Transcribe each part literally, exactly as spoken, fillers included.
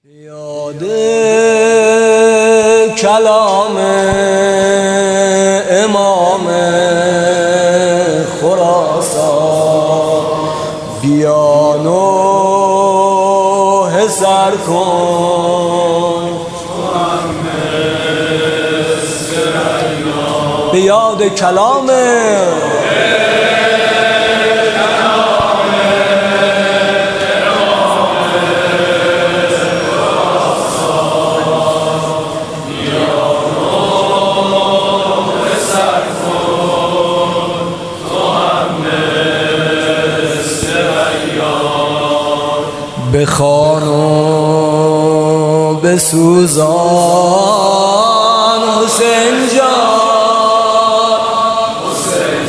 یاد کلام امام خراسان بیا نوحه سر کن به یاد کلام بخوان و بسوزان حسین جان حسین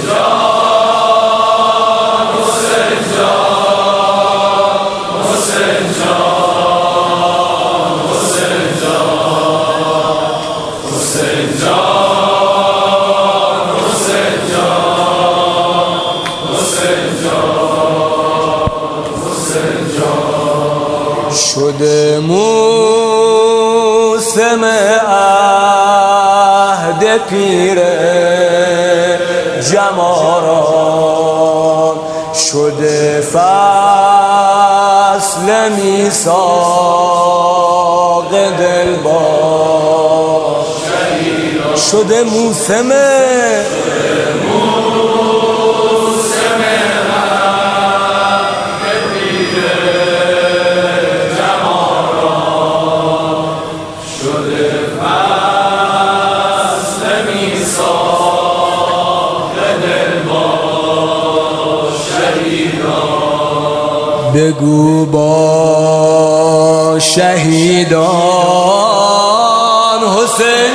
جان حسین جان حسین جان حسین جان حسین جان حسین جان حسین جان شده موسم عهد پیر جماران شده فصل میثاق دلبار شده موسم بگو با شهیدان حسین